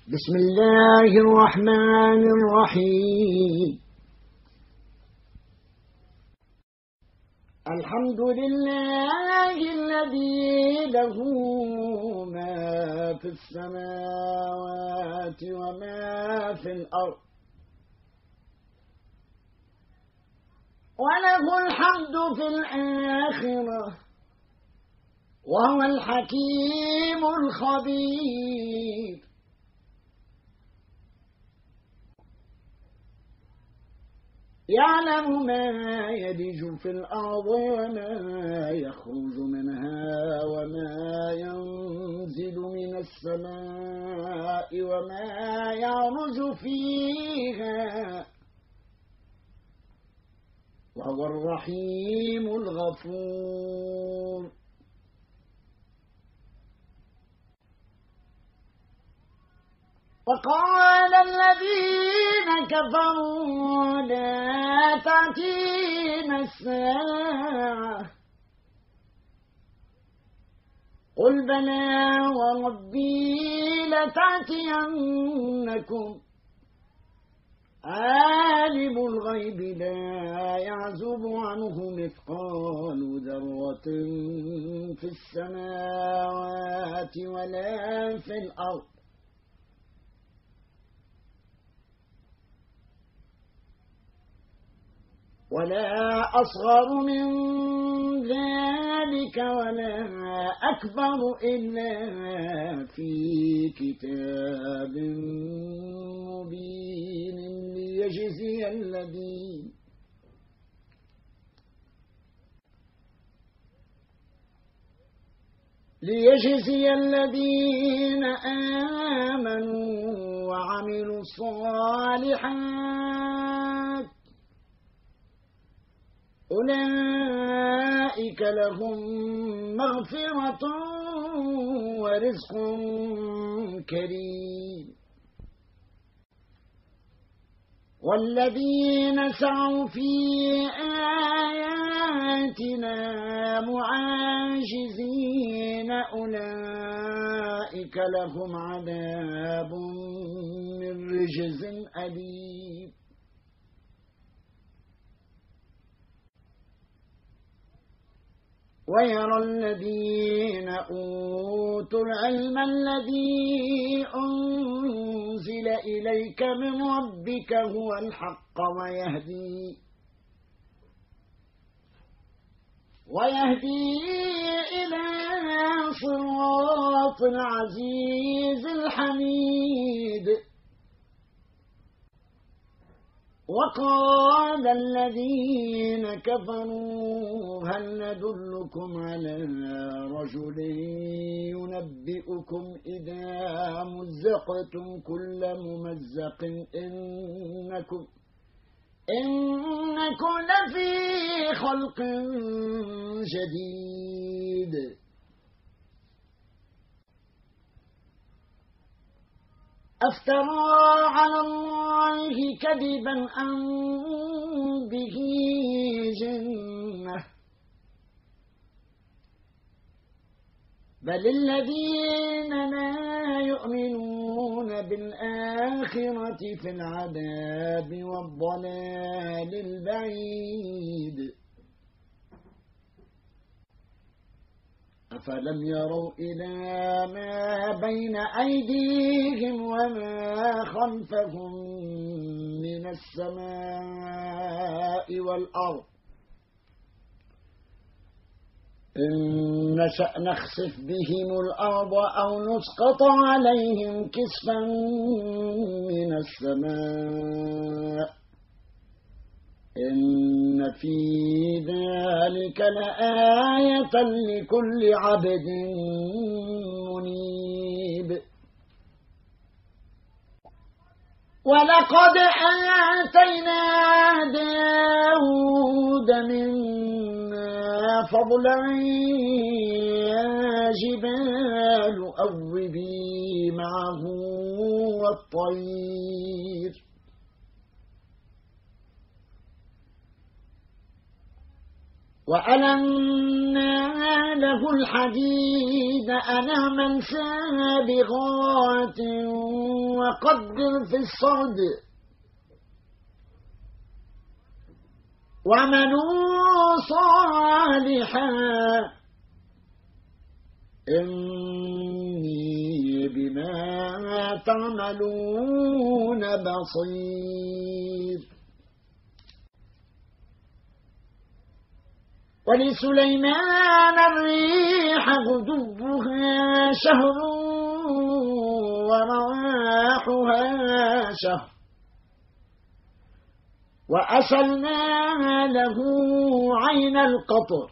بسم الله الرحمن الرحيم. الحمد لله الذي له ما في السماوات وما في الأرض، وله الحمد في الآخرة، وهو الحكيم الخبير. يعلم ما يلج في الأرض وما يخرج منها وما ينزل من السماء وما يعرج فيها، وهو الرحيم الغفور. وقال الذين كفروا لا تأتينا الساعة، قل بلى وربي لتأتينكم، عالم الغيب لا يعزب عنه مثقال ذرة في السماوات ولا في الأرض، ولا أصغر من ذلك ولا أكبر إلا في كتاب مبين، ليجزي الذين آمنوا وعملوا الصالحات، أولئك لهم مغفرة ورزق كريم. والذين سعوا في آياتنا معاجزين أولئك لهم عذاب من رجز أليم. ويرى الذين أوتوا العلم الذي أنزل إليك من ربك هو الحق ويهدي إلى صراط العزيز الحميد. وقال الذين كفروا هل ندلكم على رجل ينبئكم إذا مزقتم كل ممزق إنكم لفي خلق جديد. أفترى على الله كذبا أم به جنة، بل الذين لا يؤمنون بالآخرة في العذاب والضلال البعيد. أفلم يروا إلى ما بين أيديهم وما خلفهم من السماء والأرض، إن نشأ نخسف بهم الأرض أو نسقط عليهم كسفا من السماء، إن في ذلك لآية لكل عبد منيب. ولقد آتينا داود منا فضلا يا جبال أوبي معه والطير، وألنا له الحديد أن اعمل سابغات وقدر في الصرد واعملوا صالحا إني بما تعملون بصير. ولسليمان الريح غدوها شهر ورواحها شهر وأسلنا له عين القطر.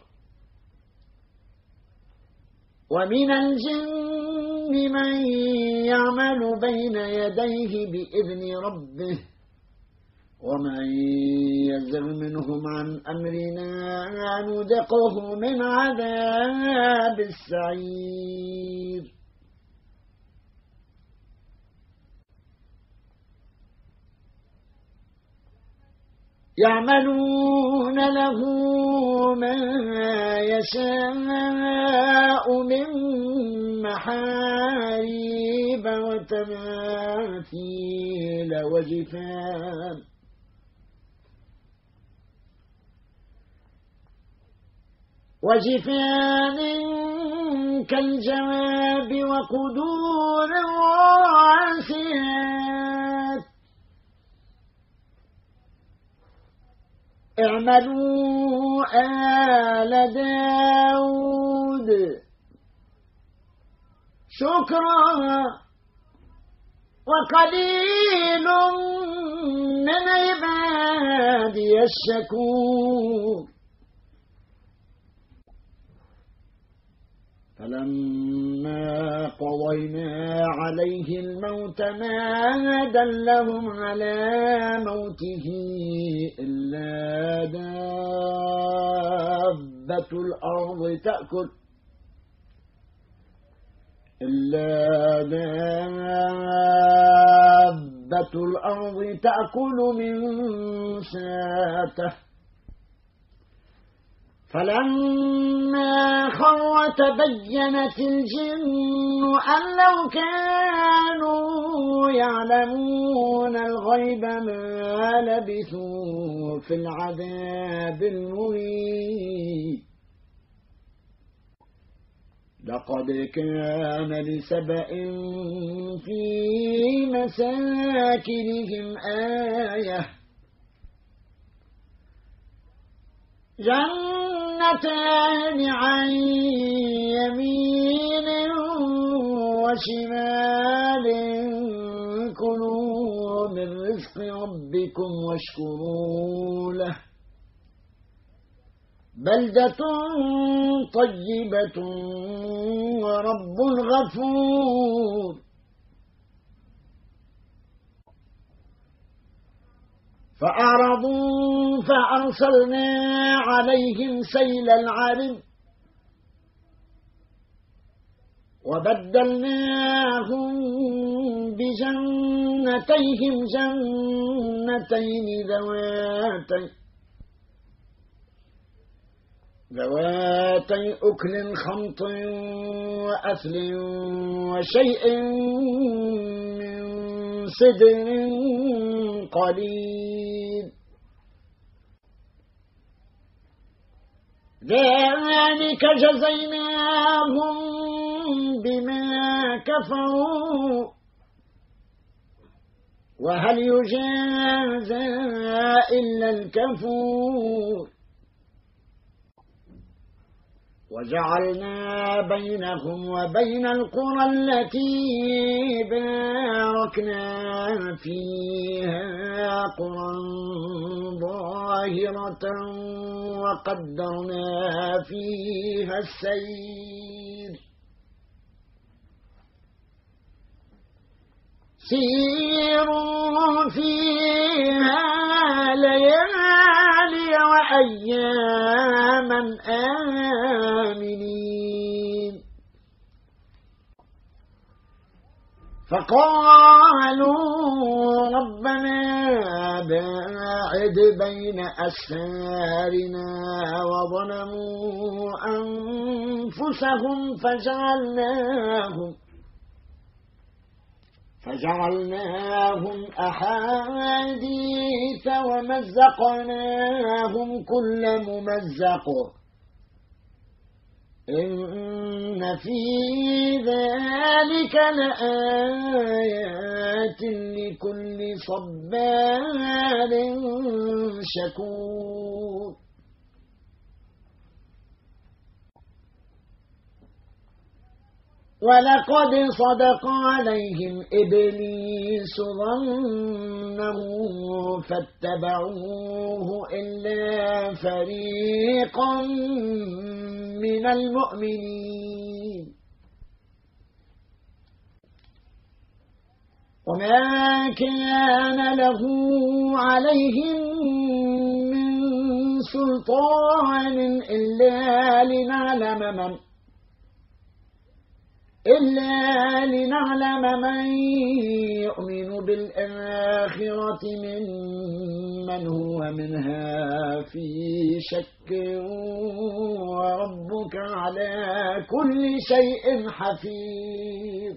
ومن الجن من يعمل بين يديه بإذن ربه ومن يزغ منهم عن أمرنا نذقه من عذاب السعير. يعملون له ما يشاء من محاريب وتماثيل وجفان كالجواب وقدور الراسيات. اعملوا آل داود شكرا وقليل من عبادي الشكور. فلما قضينا عليه الموت ما دلهم على موته إلا دابة الأرض تأكل من ساته. فلما خر تبينت الجن أن لو كانوا يعلمون الغيب ما لبثوا في العذاب المهين. لقد كان لسبأ في مساكنهم آية جنتان عن يمين وشمال كلوا من رزق ربكم واشكروا له بلدة طيبة ورب غفور. فأعرضوا فأرسلنا عليهم سيل العرم وبدلناهم بجنتيهم جنتين ذواتي أكل خمط وأثل وشيء من صدر قليل. ذلك جزيناهم بما كفروا وهل يجازى إلا الكفور. وجعلنا بينهم وبين القرى التي باركنا فيها قرى ظاهرة وقدرنا فيها السير. سيروا فيها ليالي وأياما آمنين. فقالوا ربنا باعد بين أسفارنا وظلموا أنفسهم فجعلناهم أحاديث ومزقناهم كل ممزق إن في ذلك لآيات لكل صبار شكور ولقد صدق عليهم إبليس ظنه فاتبعوه إلا فريقا من المؤمنين وما كان له عليهم من سلطان إلا لنعلم من يؤمن بالآخرة ممن هو منها في شك وربك على كل شيء حفيظ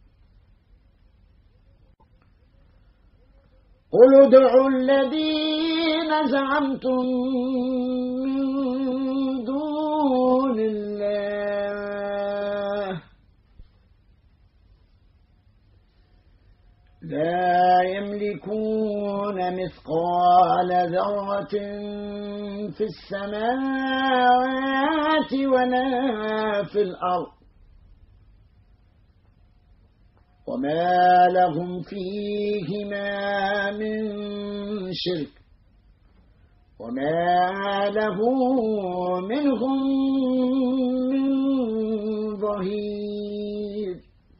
قل ادعوا الذين زعمتم من دون الله لا يملكون مثقال ذرة في السماوات ولا في الأرض وما لهم فيهما من شرك وما له منهم من ظهير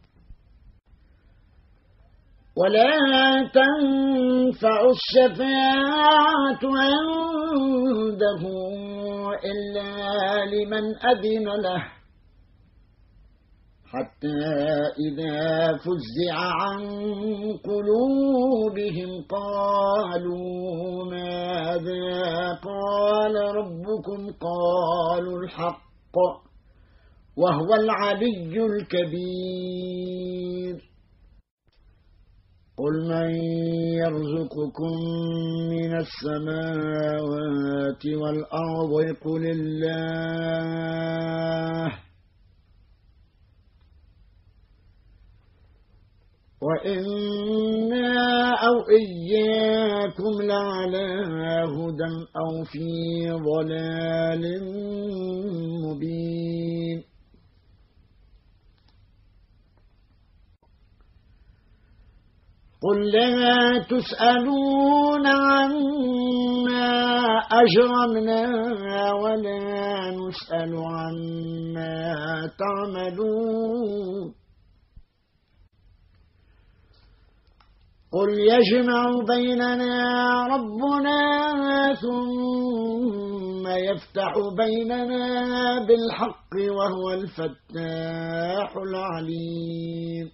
ولا تنفع الشفاعة عنده إلا لمن أذن له حتى إذا فزع عن قلوبهم قالوا ماذا قال ربكم قالوا الحق وهو العلي الكبير قل من يرزقكم من السماوات والأرض قل الله وإنا أو إياكم لعلى هدى أو في ضلال مبين قل لا تسألون عما أجرمنا ولا نسأل عما تعملون قل يجمع بيننا ربنا ثم يفتح بيننا بالحق وهو الفتاح العليم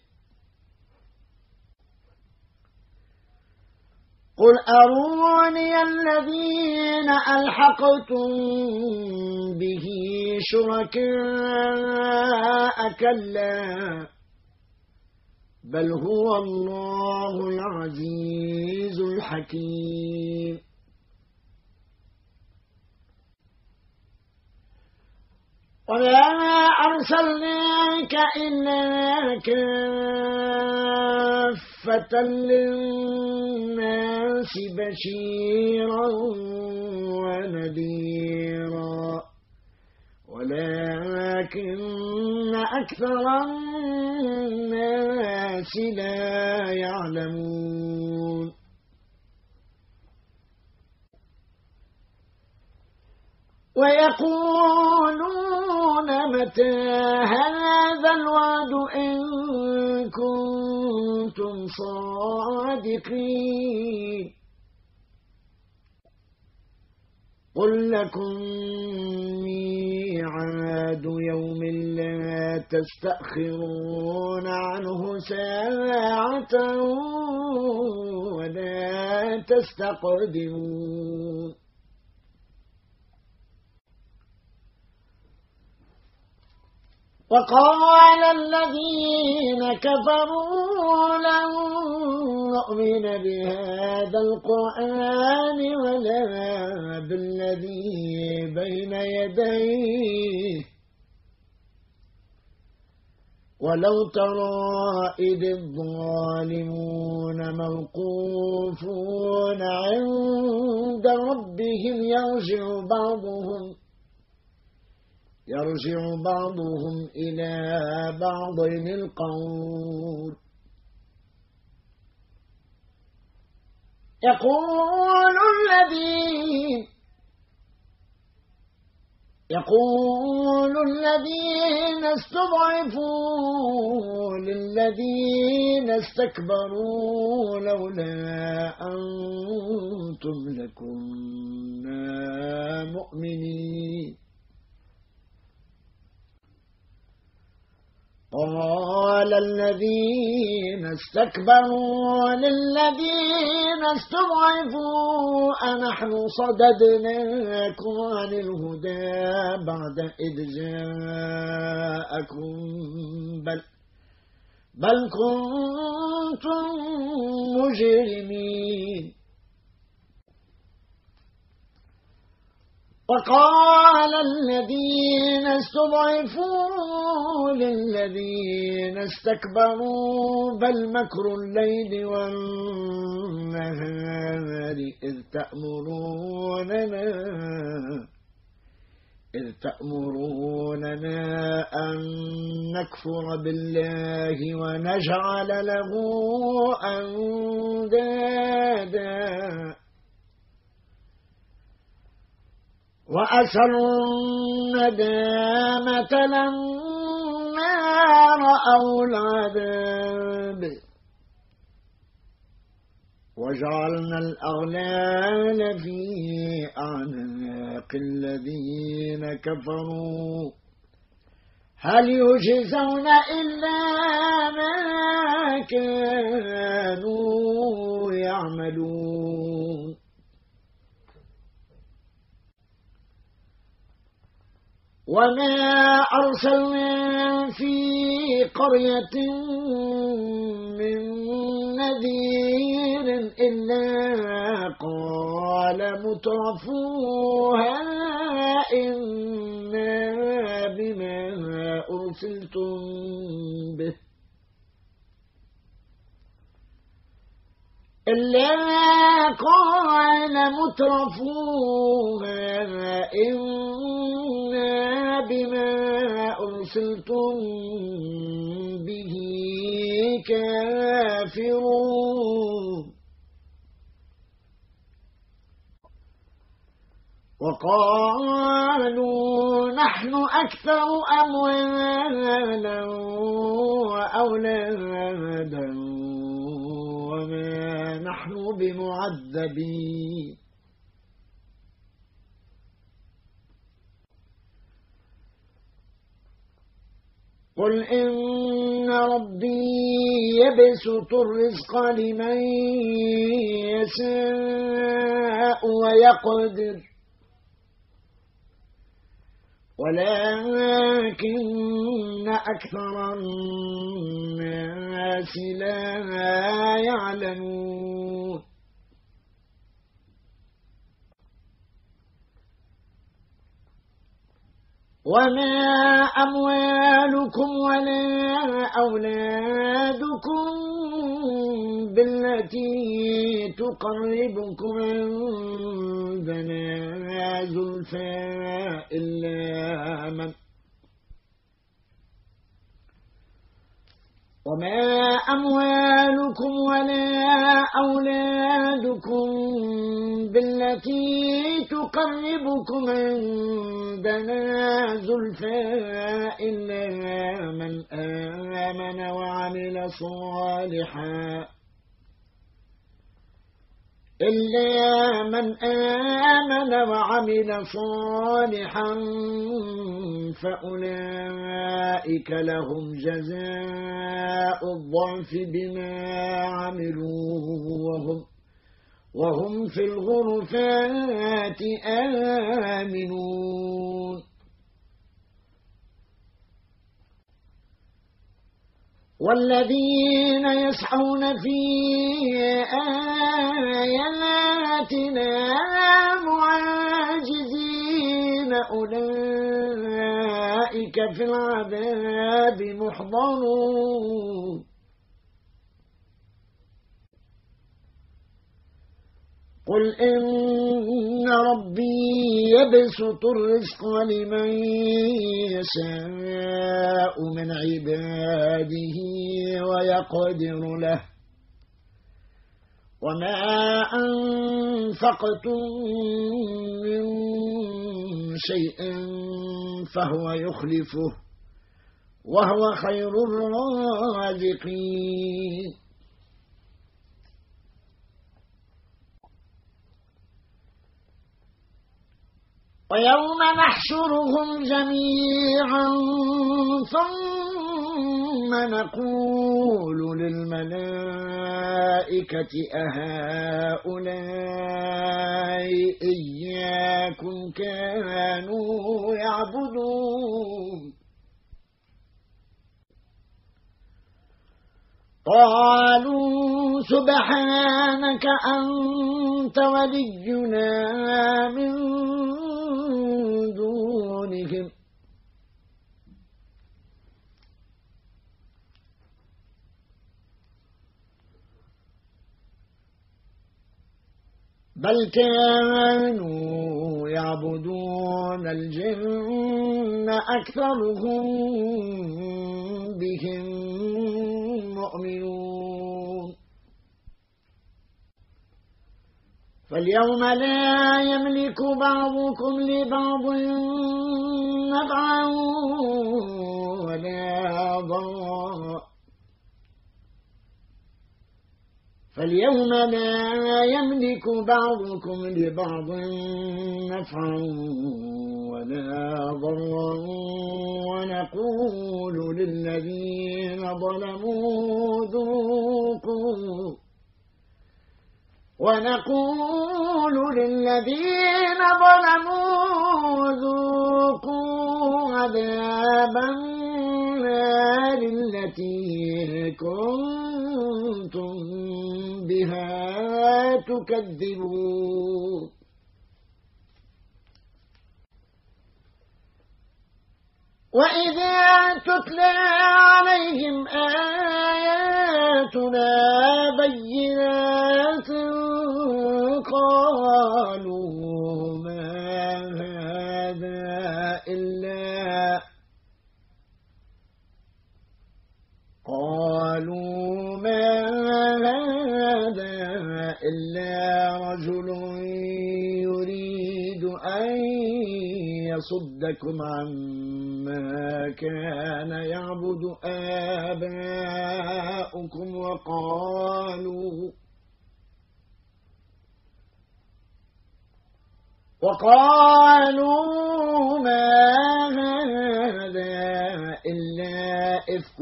قل أروني الذين ألحقتم به شركاء كلا بل هو الله العزيز الحكيم وما أرسلناك إلا كافة للناس بشيرا ونذيرا ولكن أكثر الناس لا يعلمون ويقولون متى هذا الوعد إن كنتم صادقين قل لكم ميعاد يوم لا تستأخرون عنه ساعة ساعة ولا تستقدمون وقال الذين كفروا لن نؤمن بهذا القرآن ولا بالذي بين يديه ولو ترى إذ الظالمون موقوفون عند ربهم يرجع بعضهم إلى بعض القول يقول الذين استضعفوا للذين استكبروا لولا أنتم لكنا مؤمنين قال الذين استكبروا للذين استضعفوا أنحن صددناكم عن الهدى بعد إذ جاءكم بل كنتم مجرمين وقال الذين استضعفوا للذين استكبروا بل مكر الليل والنهار إذ تأمروننا أن نكفر بالله ونجعل له أندادا وأسروا الندامة لما رأوا العذاب وجعلنا الأغلال في أعناق الذين كفروا هل يجزون إلا ما كانوا يعملون وما أرسلنا في قرية من نذير إلا قال مترفوها إنا بما أرسلتم به إلا قال مترفوها إنا بما أرسلتم به كافرون وقالوا نحن أكثر أموالا وأولادا وما نحن بمعذبين قل إن ربي يبسط الرزق لمن يشاء ويقدر ولكن أكثر الناس لا يعلمون وما أموالكم ولا أولادكم بالتي تقربكم عندنا زلفى وما أموالكم ولا أولادكم بالتي تقربكم عندنا زلفى إلا من آمن وعمل صالحا إلا من آمن وعمل صالحا فأولئك لهم جزاء الضعف بما عملوا وهم في الغرفات آمنون والذين يسعون في آياتنا معاجزين أولئك في العذاب محضرون قل إن ربي يبسط الرزق لمن يشاء من عباده ويقدر له وما أنفقتم من شيء فهو يخلفه وهو خير الرازقين ويوم نحشرهم جميعا ثم نقول للملائكة أهؤلاء إياكم كانوا يعبدون قالوا سبحانك أنت ولينا من دونهم بل كانوا يعبدون الجن أكثرهم بهم مؤمنون فاليوم لا يملك بعضكم لبعض نفعا ولا ضرا فاليوم لا يملك بعضكم لبعض نفعا ولا ضرا ونقول للذين ظلموا ذوقوا عذاب النار التي كنتم بها تكذبون وإذا تتلى عليهم آياتنا بينات قالوا ما هذا إلا رجل يريد أن يصدكم عما كان يعبد آباؤكم وقالوا ما هذا إلا إفك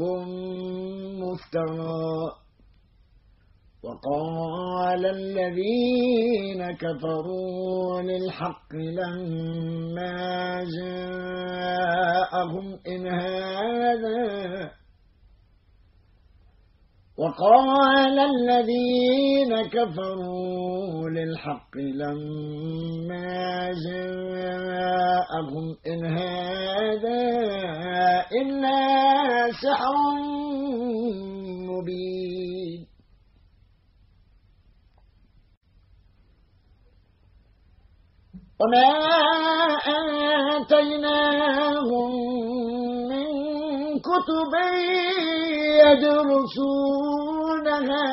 مفترى وقال الذين كفروا للحق لما جاءهم إن هذا وقال الذين كفروا للحق لما جاءهم إن هذا إلا سحر مبين وما آتيناهم من كتب يدرسونها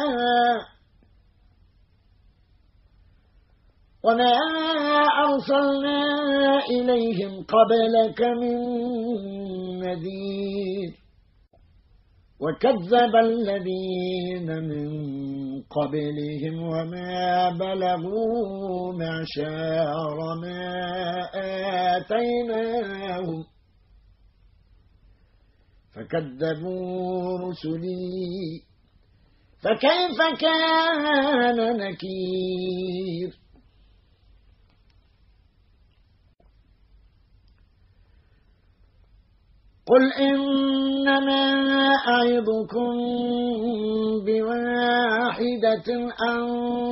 وما أرسلنا إليهم قبلك من نذير وكذب الذين من قبلهم وما بلغوا معشار ما آتيناهم فكذبوا رسلي فكيف كان نكير قل إنما أعظكم بواحدة أن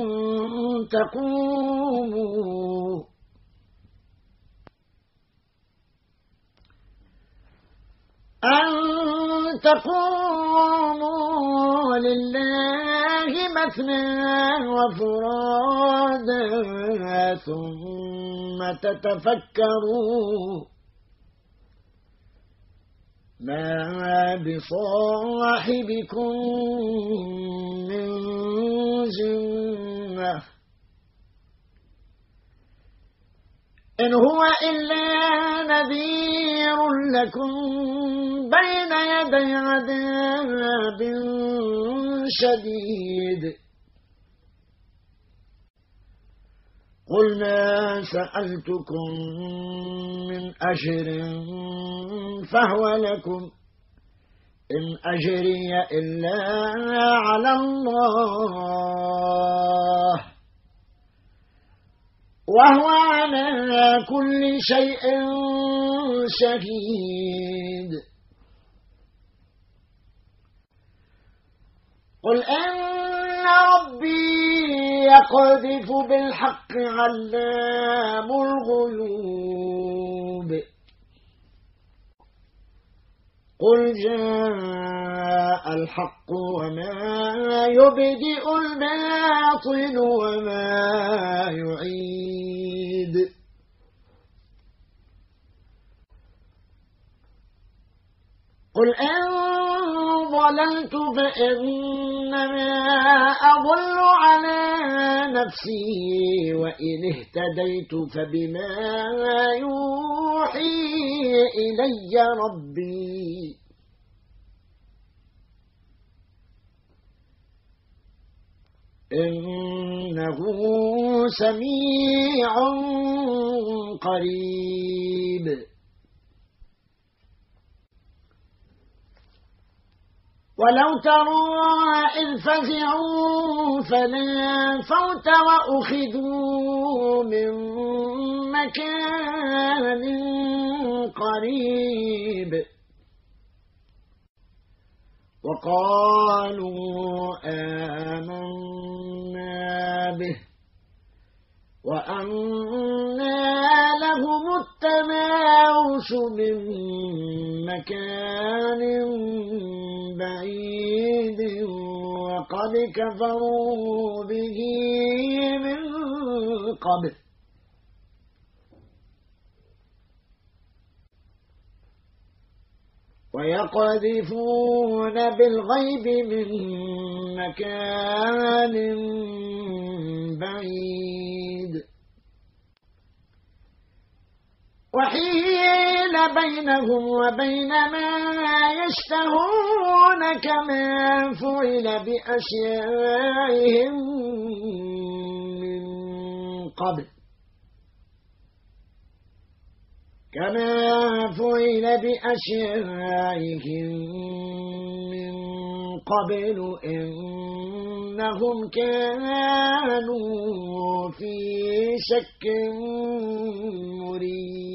تقوموا لله مثنى وفرادا ثم تتفكروا ما بصاحبكم من جنة إن هو إلا نذير لكم بين يدي عذاب شديد قل ما سألتكم من أجر فهو لكم إن أجري إلا على الله وهو على كل شيء شهيد قل إن ربي يقذف بالحق علام الغيوب قل جاء الحق وما يبدئ الباطل وما يعيد قل إن ضللت فإنما أضل على نفسي وإن اهتديت فبما يوحي إلي ربي إنه سميع قريب ولو ترى إذ فزعوا فلا فوت وأخذوا من مكان قريب وقالوا آمنا به وأنى لهم التناوش من مكان بعيد وقد كفروا به من قبل ويقذفون بالغيب من مكان بعيد وحيل بينهم وبين ما يشتهون كما فعل بأشيائهم من قبل إنهم كانوا في شك مريب